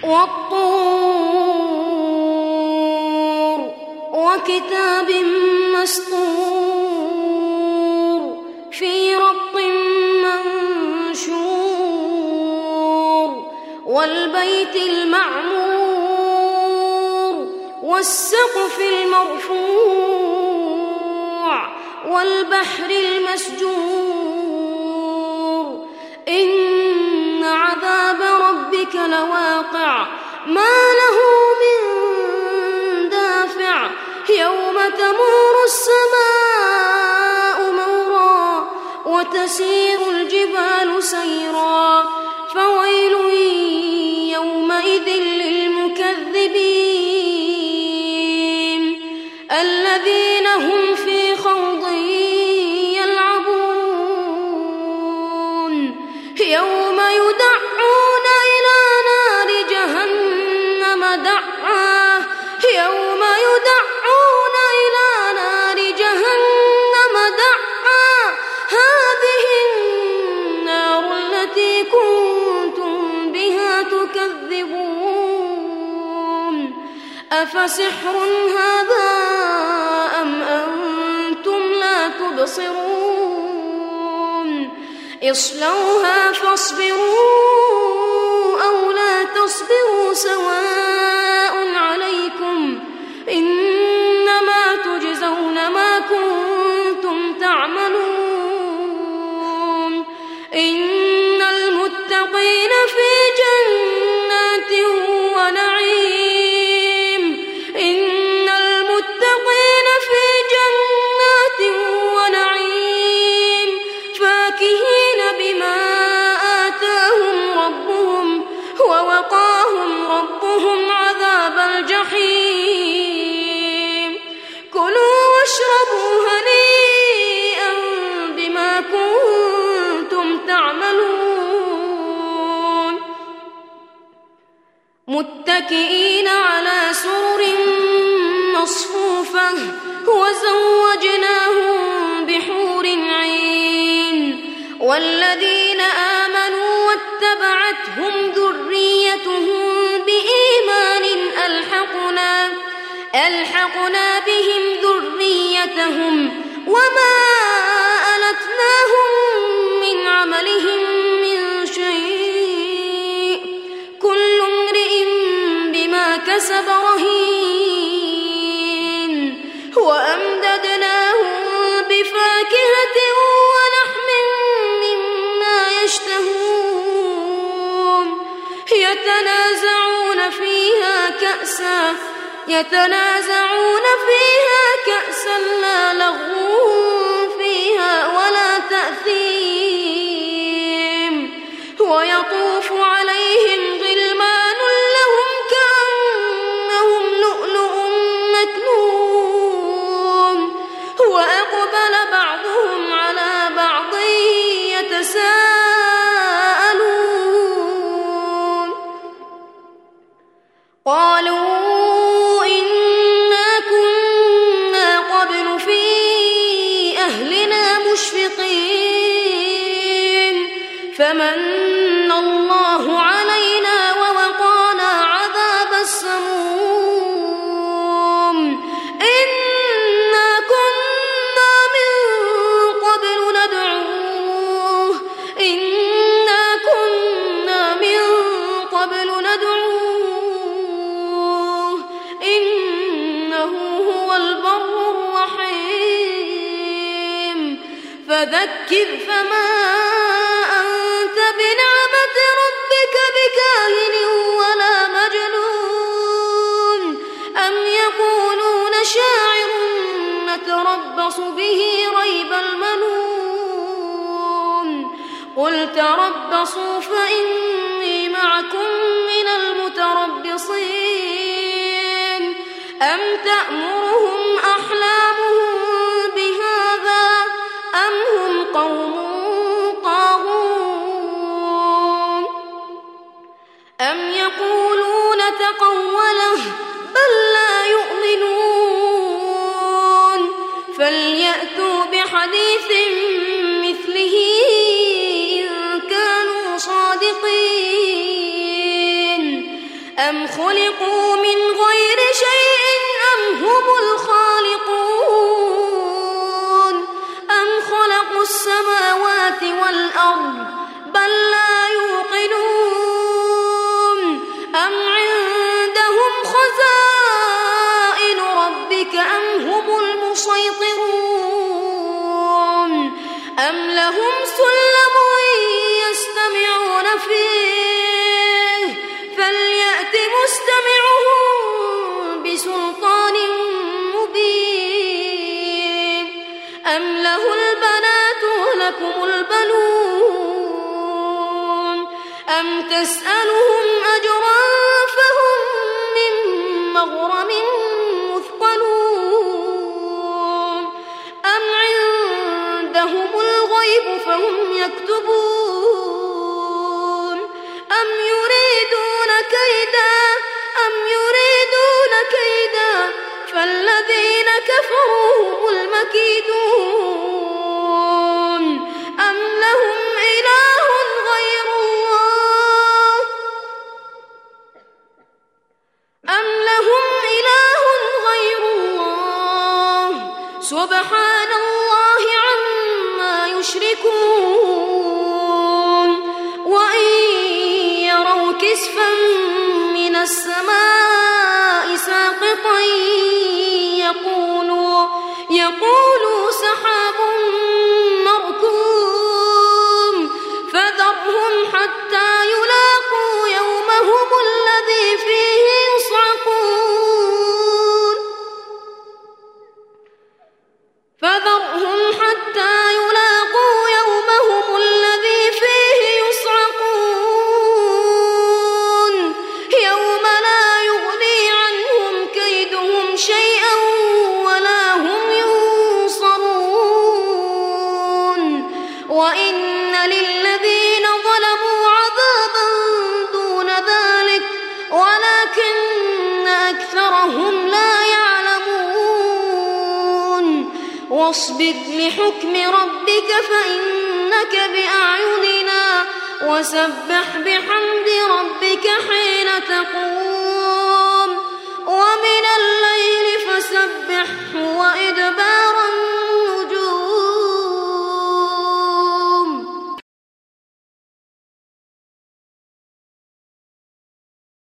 وَالطُّورِ وَكِتَابٍ مَّسْطُورٍ فِي رَقٍّ مَّنشُورٍ وَالْبَيْتِ الْمَعْمُورِ وَالسَّقْفِ الْمَرْفُوعِ وَالْبَحْرِ الْمَسْجُورِ إِنَّ عَذَابَ رَبِّكَ لَوَاقِعٌ مَا لَهُ مِن دَافِعٍ يَوْمَ تَمُورُ السَّمَاءُ مَوْرًا وَتَسِيرُ الْجِبَالُ سَيْرًا فَوَيْلٌ يَوْمَئِذٍ لِّلْمُكَذِّبِينَ الَّذِينَ هُمْ فِي خَوْضٍ يَلْعَبُونَ يَوْمَ يُدَعُّونَ إِلَى نَارِ جَهَنَّمَ دَعًّا يَوْمَ يُدَعُّونَ إِلَى نَارِ جَهَنَّمَ دَعًّا هَٰذِهِ النَّارُ الَّتِي كُنتُم بِهَا تُكَذِّبُونَ أَفَسِحْرٌ هَٰذَا أَمْ أَنتُمْ لَا تُبْصِرُونَ اصْلَوْهَا فَاصْبِرُوا أَوْ لَا تَصْبِرُوا سَوَاءٌ عَلَيْكُمْ إِنَّمَا تُجْزَوْنَ مَا كُنتُمْ تَعْمَلُونَ إِنَّ الْمُتَّقِينَ فِي جَنَّاتٍ وَنَعِيمٍ إِنَّ الْمُتَّقِينَ في جَنَّاتٍ وَنَعِيمٍ فَاكِهِينَ بِمَا آتَاهُمْ رَبُّهُمْ وَوَقَاهُمْ رَبُّهُمْ عَذَابَ الْجَحِيمِ كُلُوا وَاشْرَبُوا هَنِيئًا بِمَا كُنتُمْ تَعْمَلُونَ مُتَّكِئِينَ عَلَى سُرُرٍ مَّصْفُوفَةٍ وَزَوَّجْنَاهُم بِحُورٍ عِينٍ وَالَّذِينَ آمَنُوا وَاتَّبَعَتْهُمْ ذُرِّيَّتُهُم بِإِيمَانٍ أَلْحَقْنَا بِهِمْ ذُرِّيَّتَهُمْ وَمَا أَلَتْنَاهُم مِّنْ عَمَلِهِم مِّن شَيْءٍ كُلُّ امْرِئٍ بِمَا كَسَبَ رَهِينٌ وَأَمْدَدْنَاهُم بِفَاكِهَةٍ وَلَحْمٍ مِّمَّا يَشْتَهُونَ يتنازعون فيها كأسا لا لغو فيها ولا تأثيم ويطوف عليهم غلمان لهم كأنهم لؤلؤ مكنون وأقبل بعضهم على بعض يتساءلون قالوا إنا كنا قبل في أهلنا مشفقين فمن الله علينا ووقانا عذاب السموم إنا كنا من قبل ندعوه إنا كنا من قبل ندعوه إنه هو البر الرحيم فذكر فما أنت بنعمة ربك بكاهن ولا مجنون أم يقولون شاعر نتربص به ريب المنون قل تربصوا فإني معكم من المتربصين أم تأمرهم أحلامهم بهذا أم هم قوم طاغون أم يقولون تقوله بل لا يؤمنون فليأتوا بحديث مثله إن كانوا صادقين أم خلقوا من غير شيء أم هم الخالقون أم خلقوا السماوات والأرض بل لا يوقنون أم عندهم خزائن ربك أم هم المسيطرون أم لهم سلم يستمعون فيه فليأت مستمعهم بسلطان مبين أم له البنات ولكم البنون أم تسألهم أجرا فهم من مغرم مثقلون أم عندهم الغيب فهم يكتبون أم يريدون كيدا فالذين كفروا هم المكيدون أم لهم إله غير الله سبحان الله عما يشركون وإن يروا كسفا من السماء ساقطا يقولوا سحاب مركوم فذرهم حتى يلاقوا يومهم الذي فيه يصعقون يوم لا يغني عنهم كيدهم شيئا ولا هم ينصرون وإن للذين ظلموا عذابا دون ذلك ولكن أكثرهم لا يعلمون واصبر لحكم ربك فإنك بأعيننا وسبح بحمد ربك حين تقوم ومن الليل